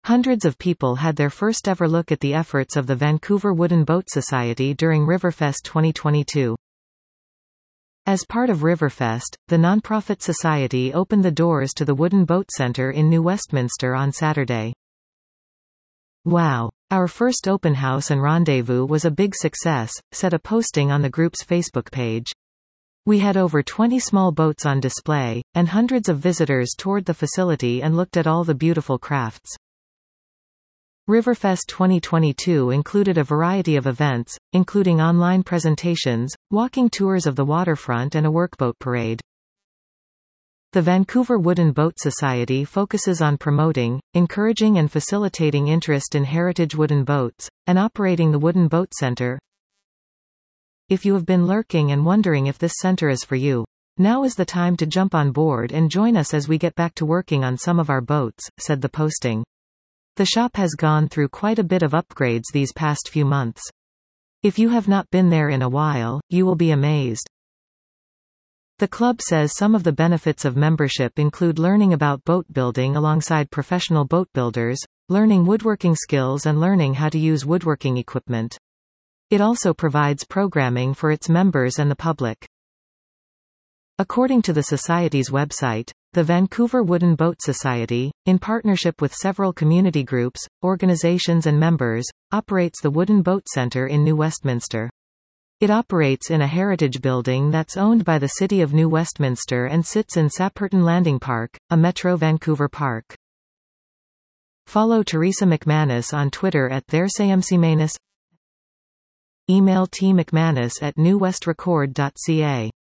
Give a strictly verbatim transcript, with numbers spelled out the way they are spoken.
Hundreds of people had their first ever look at the efforts of the Vancouver Wooden Boat Society during Riverfest twenty twenty-two. As part of Riverfest, the nonprofit society opened the doors to the Wooden Boat Centre in New Westminster on Saturday. "Wow! Our first open house and rendezvous was a big success," said a posting on the group's Facebook page. "We had over twenty small boats on display, and hundreds of visitors toured the facility and looked at all the beautiful crafts." Riverfest twenty twenty-two included a variety of events, including online presentations, walking tours of the waterfront and a workboat parade. The Vancouver Wooden Boat Society focuses on promoting, encouraging and facilitating interest in heritage wooden boats, and operating the Wooden Boat Centre. If you have been lurking and wondering if this centre is for you, now is the time to jump on board and join us as we get back to working on some of our boats, said the posting. The shop has gone through quite a bit of upgrades these past few months. If you have not been there in a while, you will be amazed. The club says some of the benefits of membership include learning about boat building alongside professional boat builders, learning woodworking skills and learning how to use woodworking equipment. It also provides programming for its members and the public. According to the Society's website, the Vancouver Wooden Boat Society, in partnership with several community groups, organizations and members, operates the Wooden Boat Centre in New Westminster. It operates in a heritage building that's owned by the City of New Westminster and sits in Sapperton Landing Park, a Metro Vancouver park. Follow Teresa McManus on Twitter at thersayumcmanus. Email t mcmanus at newwestrecord dot c a.